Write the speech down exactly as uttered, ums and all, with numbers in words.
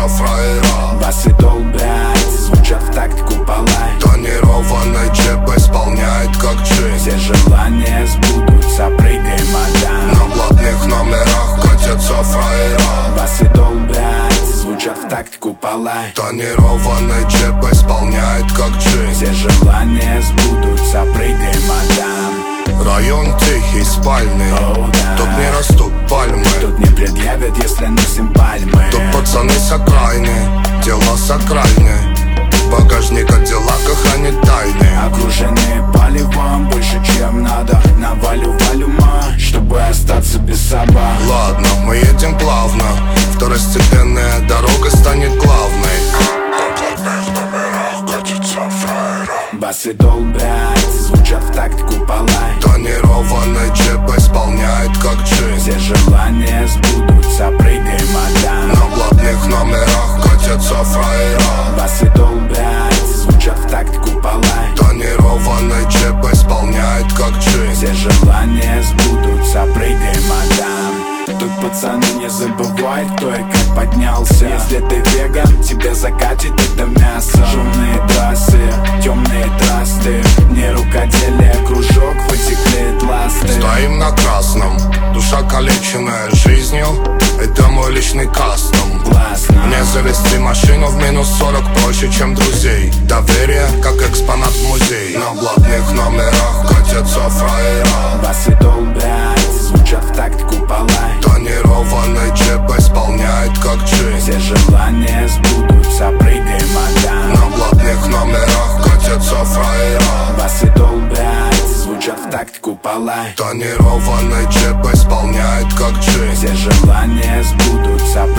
фраера. Басы долбят, звучат в такт купола. Тонированный джип исполняет как джин. Все желания сбудутся, прыгай, мадам. На блатных номерах катятся фраера. Басы долбят, звучат в такт купола. Тонированный джип исполняет как джин. Все желания сбудутся, прыгай, мадам. Район тихий, спальный. Оу, да. Тут не растут пальмы. Тут не предъявят, если носим пальмы. Тут пацаны с окраины, дела сакральны. Багажник Кадиллака хранит тайны. Окруженные палевом больше, чем надо. Навалю валюма, чтобы остаться без собак. Ладно, мы едем плавно. Второстепенная дорога станет главной. Басы долбят, звучат в такт купола. Тонированный джип исполняет как джин. Все желания сбудутся, прыгай, мадам. На блатных номерах катятся фраера. Басы долбят, звучат в такт купола. Тонированный джип исполняет как джин. Все желания сбудутся, прыгай, мадам. Тут пацаны не забывай, кто и как поднялся. Если ты веган, тебе закатит это мясо. Шумные трассы, темные трасты. Не рукоделие, кружок, вытекли ласты. Стоим на красном, душа калеченная жизнью. Это мой личный кастом. Классно. Мне завести машину в минус сорок проще, чем друзей. Доверие, как экспонат в музей. На блатных номерах катятся фраера. Басы долбят, звучат в такт купола. Тонированный джип исполняет как джин. Все желания сбудутся, прыгай, мадам. На блатных номерах катятся фраера. Басы долбят, звучат в такт купола. Тонированный джип исполняет как джин. Все желания сбудутся,